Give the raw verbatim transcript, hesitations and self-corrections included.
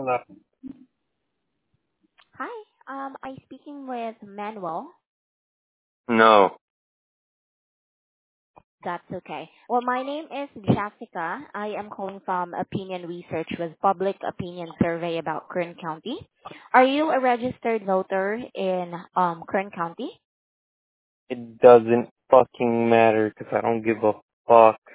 Hi, um, I'm speaking with Manuel. No. That's okay. Well, my name is Jessica. I am calling from Opinion Research with Public Opinion Survey about Kern County. Are you a registered voter in um, Kern County? It doesn't fucking matter because I don't give a fuck.